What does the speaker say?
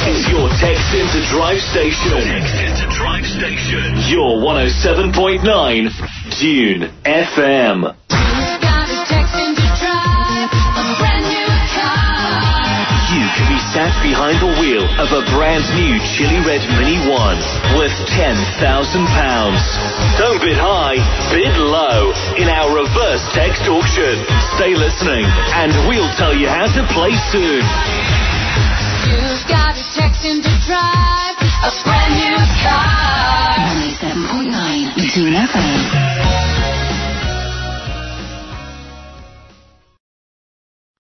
is your Text Into Drive station. Text Into Drive station. Your 107.9 Dune FM. You can be sat behind the wheel of a brand new Chili Red Mini 1 worth £10,000. Don't bid high, bid low in our reverse text auction. Stay listening and we'll tell you how to play soon.